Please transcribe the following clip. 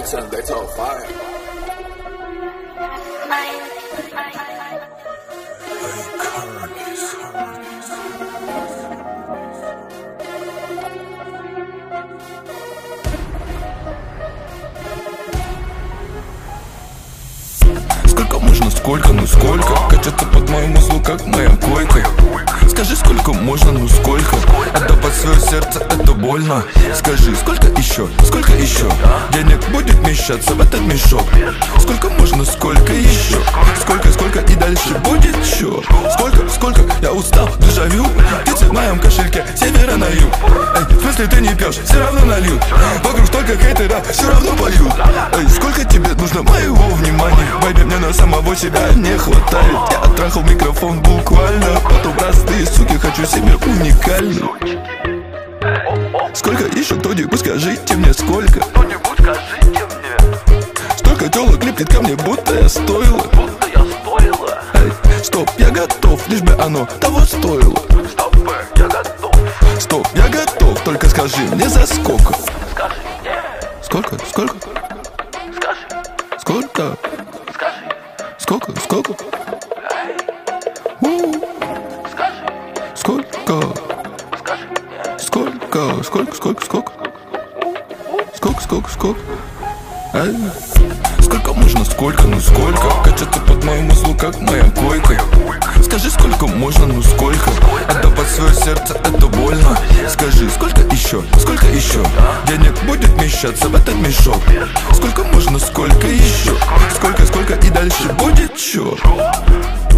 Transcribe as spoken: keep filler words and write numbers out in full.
turn back to a fire. Сколько можно, сколько, ну сколько качаться под мою музлу, как моя койка. Скажи, сколько можно, ну сколько отдавать свое сердце, это больно. Скажи, сколько еще, сколько еще денег будет вмещаться в этот мешок? Сколько можно, сколько еще? Сколько, сколько и дальше будет еще? Сколько, сколько, я устал, дежавю. Птицы в моем кошельке, с севера на юг. Эй, в смысле ты не пьешь, все равно нальют. Вокруг только хейтера, все равно поют. Эй, сколько тебе нужно моего внимания? Байби, мне на самого себя не хватает. Я оттрахал микрофон буквально. Потом простые суки, хочу себе уникальный. Сколько еще, кто-нибудь скажите мне, сколько? Кто-нибудь скажите мне. Столько телок липнет ко мне, будто я стоила. Будто я стоила. Эй, стоп, я готов, лишь бы оно того стоило. Стоп, я готов. Стоп, я готов, только скажи мне за сколько. Скажи мне. Сколько, сколько, Скажи. сколько, Скажи. сколько, сколько, Эй. У, Скажи. сколько, Скажи мне. сколько, сколько, сколько, сколько, сколько, сколько, сколько, эй. Сколько можно, сколько, ну сколько качаться под мою музлу, как моя койка. Скажи, сколько можно, ну сколько отдавать свое сердце, это больно. Скажи, сколько еще, сколько еще денег будет вмещаться в этот мешок? Сколько можно, сколько еще? Сколько, сколько и дальше будет что?